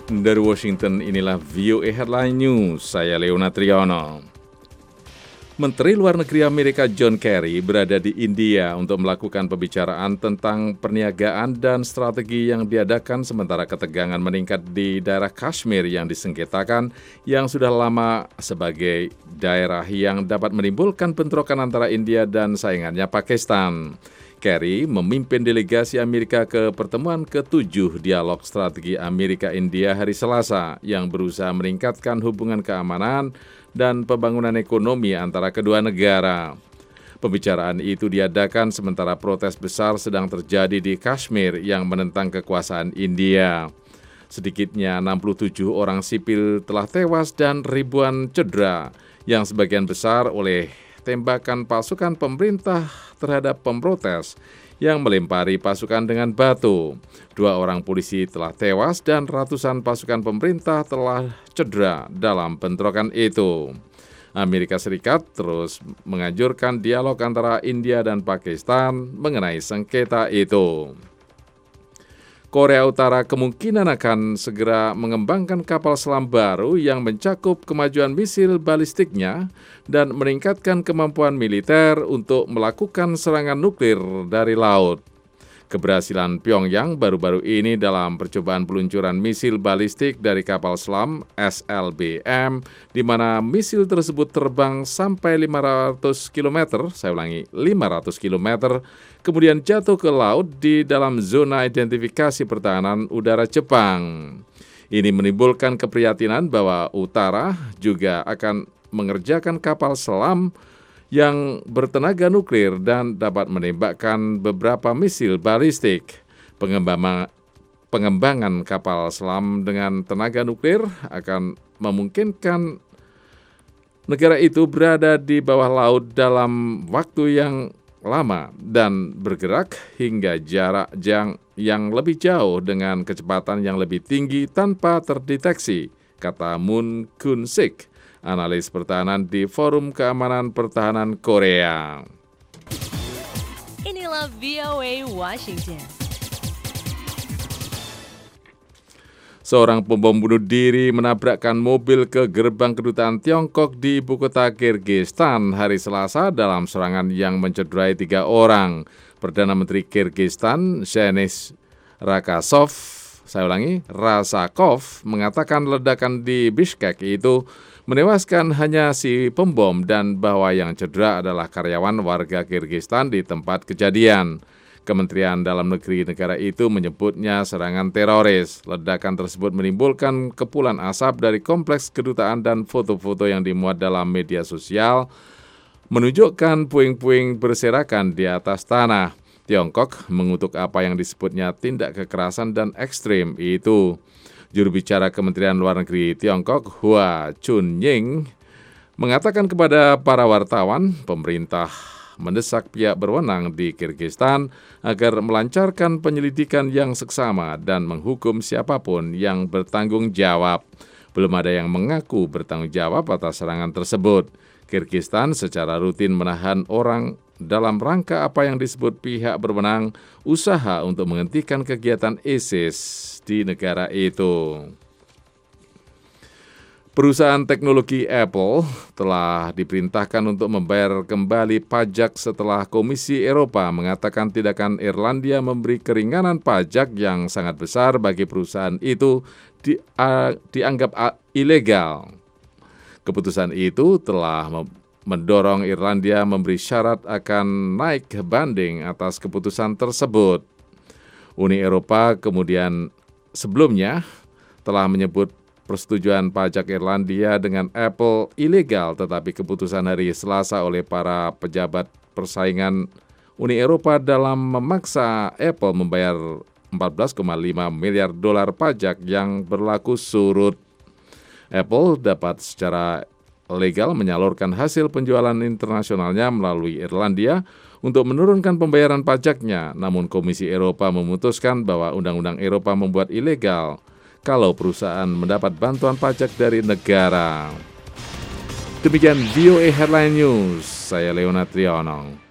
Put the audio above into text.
Dari Washington, inilah VOA Headline News, saya Leona Triyono. Menteri Luar Negeri Amerika John Kerry berada di India untuk melakukan pembicaraan tentang perniagaan dan strategi yang diadakan sementara ketegangan meningkat di daerah Kashmir yang disengketakan yang sudah lama sebagai daerah yang dapat menimbulkan bentrokan antara India dan saingannya Pakistan. Kerry memimpin delegasi Amerika ke pertemuan ke-7 dialog strategi Amerika-India hari Selasa yang berusaha meningkatkan hubungan keamanan dan pembangunan ekonomi antara kedua negara. Pembicaraan itu diadakan sementara protes besar sedang terjadi di Kashmir yang menentang kekuasaan India. Sedikitnya 67 orang sipil telah tewas dan ribuan cedera yang sebagian besar oleh tembakan pasukan pemerintah terhadap pemprotes yang melempari pasukan dengan batu. 2 orang polisi telah tewas dan ratusan pasukan pemerintah telah cedera dalam bentrokan itu. Amerika Serikat terus menganjurkan dialog antara India dan Pakistan mengenai sengketa itu. Korea Utara kemungkinan akan segera mengembangkan kapal selam baru yang mencakup kemajuan misil balistiknya dan meningkatkan kemampuan militer untuk melakukan serangan nuklir dari laut. Keberhasilan Pyongyang baru-baru ini dalam percobaan peluncuran misil balistik dari kapal selam SLBM, di mana misil tersebut terbang sampai 500 km, 500 km, kemudian jatuh ke laut di dalam zona identifikasi pertahanan udara Jepang. Ini menimbulkan keprihatinan bahwa Utara juga akan mengerjakan kapal selam yang bertenaga nuklir dan dapat menembakkan beberapa misil balistik. Pengembangan kapal selam dengan tenaga nuklir akan memungkinkan negara itu berada di bawah laut dalam waktu yang lama dan bergerak hingga jarak yang lebih jauh dengan kecepatan yang lebih tinggi tanpa terdeteksi, kata Moon Kun-sik, analis pertahanan di Forum Keamanan Pertahanan Korea. Inilah VOA Washington. Seorang pembom bunuh diri menabrakkan mobil ke gerbang kedutaan Tiongkok di ibu kota Kirgistan hari Selasa dalam serangan yang mencederai 3 orang. Perdana Menteri Kirgistan, Shenis Rasakov, mengatakan ledakan di Bishkek itu menewaskan hanya si pembom dan bahwa yang cedera adalah karyawan warga Kirgistan di tempat kejadian. Kementerian Dalam Negeri negara itu menyebutnya serangan teroris. Ledakan tersebut menimbulkan kepulan asap dari kompleks kedutaan dan foto-foto yang dimuat dalam media sosial menunjukkan puing-puing berserakan di atas tanah. Tiongkok mengutuk apa yang disebutnya tindak kekerasan dan ekstrim itu. Juru bicara Kementerian Luar Negeri Tiongkok, Hua Chunying, mengatakan kepada para wartawan, pemerintah mendesak pihak berwenang di Kirgistan agar melancarkan penyelidikan yang seksama dan menghukum siapapun yang bertanggung jawab. Belum ada yang mengaku bertanggung jawab atas serangan tersebut. Kirgistan secara rutin menahan orang dalam rangka apa yang disebut pihak berwenang usaha untuk menghentikan kegiatan ISIS di negara itu. Perusahaan teknologi Apple telah diperintahkan untuk membayar kembali pajak setelah Komisi Eropa mengatakan tindakan Irlandia memberi keringanan pajak yang sangat besar bagi perusahaan itu dianggap ilegal. Keputusan itu telah mendorong Irlandia memberi syarat akan naik banding atas keputusan tersebut. Uni Eropa kemudian sebelumnya telah menyebut persetujuan pajak Irlandia dengan Apple ilegal, tetapi keputusan hari Selasa oleh para pejabat persaingan Uni Eropa dalam memaksa Apple membayar $14,5 miliar pajak yang berlaku surut. Apple dapat secara legal menyalurkan hasil penjualan internasionalnya melalui Irlandia untuk menurunkan pembayaran pajaknya, namun Komisi Eropa memutuskan bahwa Undang-Undang Eropa membuat ilegal kalau perusahaan mendapat bantuan pajak dari negara. Demikian VOA Headline News, saya Leona Triyono.